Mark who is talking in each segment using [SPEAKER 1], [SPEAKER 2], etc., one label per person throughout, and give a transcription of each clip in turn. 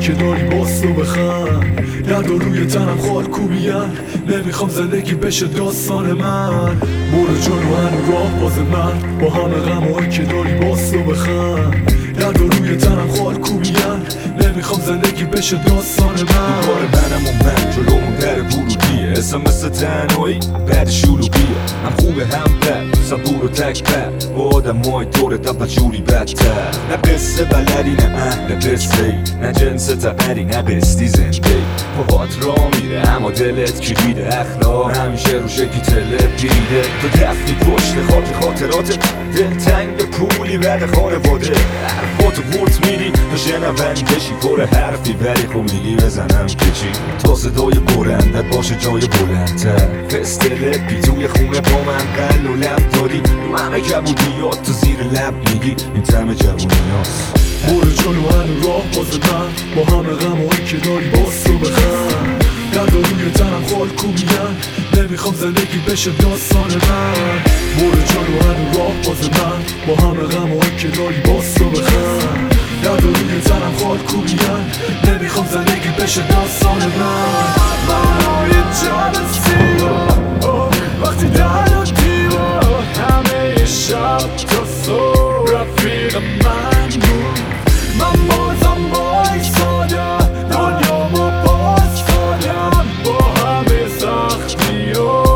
[SPEAKER 1] که داری باز تو بخند. درد و روی تنم خال کوبیان، نمیخوام زندگی بشه داستان من. برو جلو هنو راه باز من، با همه غمایی که داری باز تو بخند. درد و روی تنم خال کوبیان، نمیخوام زندگی بشه داستان من.
[SPEAKER 2] دوباره منم و من جلومون در ورودیه، اسم مثل تنهایی بعد شلوغیه. هم خوبه هم بد، صبور و تک بد، با آدم های دورت اول جوری بدتر. نه قصه بلدی نه اهل قصه ای، نه جنس تقری نه قصدی زنده ای. پاهات را میره اما دلت کلیده، اخلاق همیشه رو شکی تلت گیریده. تو دفتی پشت خاطرات دلتنگ پولی بعد خانواده. حرفاتو ورد میدی تا شنوندشی، پر حرفی ولی خب میگی بزنم کچی. تا صدای برندت باشه جای بلندتر، فست لپی توی خونه با من قل و لب داری. رو همه کبودیات تو زیر لب میگی این تم جوونی هاست.
[SPEAKER 1] برو جلو هنو راه باز من، با همه غمایی که داری باز تو بخند. درد و روی تنم خال کوبیان، نمیخوام زندگی بشه داستان من. برو جلو هنو راه باز من، با همه غمایی که داری باز تو بخند. درد و روی تنم خال کوبیان، نمیخوام زندگی بشه داستان من. من یه جلسی وقتی در و دیوار، همه شب تا صبح رفیق من بود. من بازم بایستادم، دنیامو باز دادم با همه سختی ها.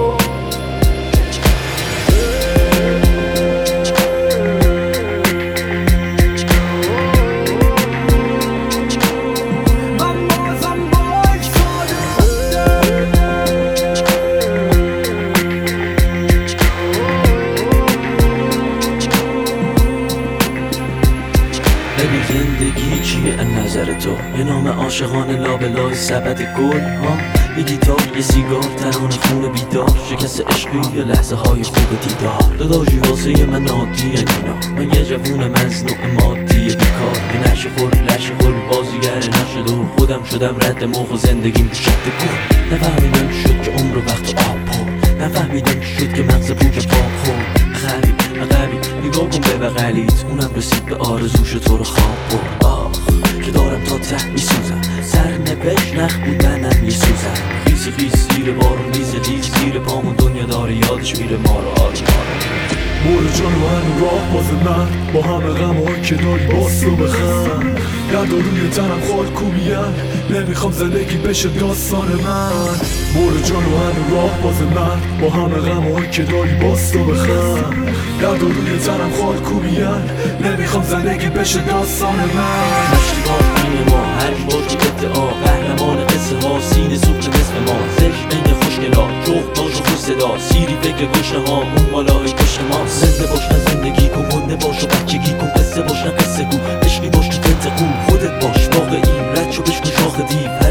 [SPEAKER 3] ببین زندگی چیه از نظر تو؟ یه نام عاشقانه لابلای سبد گل ها، یه گیتار یه سیگار ترانه خون بیدار، شکست عشقی یا لحظه های خوب دیدار. داداشی واسه من عادی اینا، من یه جوون مزنوع مادی بیکار، یه نشه خور بازیگر نشد و خودم شدم رد موق و زندگیم شد گل. نفهمیدم شد که عمر وقت آب پر، نفهمیدم شد که مغز پوچ پاک خورد. عقبی نگاه کن به بغلیت، اونم رسید به آرزوش تو رو خواب برد. آخ که دارم تا ته میسوزم، سرنوشت نخ بودنم یه سوزم. خیس زیر بارون ریز زیر پامون، دنیا داره یادش میره ما رو
[SPEAKER 1] برو جلو هنو راه باز من، با همه غمایی که داری باز تو بخند. درد و روی تنم خال کوبیان، نمیخوام زندگی بشه داستان من. برو جلو هنو راه باز من، با همه غمایی که داری باز تو بخند. درد و روی تنم خال کوبیان، نمیخوام زندگی بشه داستان من.
[SPEAKER 3] مشتیبار بین ما هر باش ادعا، قهرمان قصه ها سینه سوخت نصف ما. زشت بین خوشگلا جغد باش و خوش صدا، سیری فکر گشنه ها اون بالای پشت ما. زنده باش نه زندگی کن، مونده باش و بچگی کن، قصه باش نه قصه گو، عشقی باش تو تنت خون خودت باش واقعی. رد شو بشکن شاخ دیو،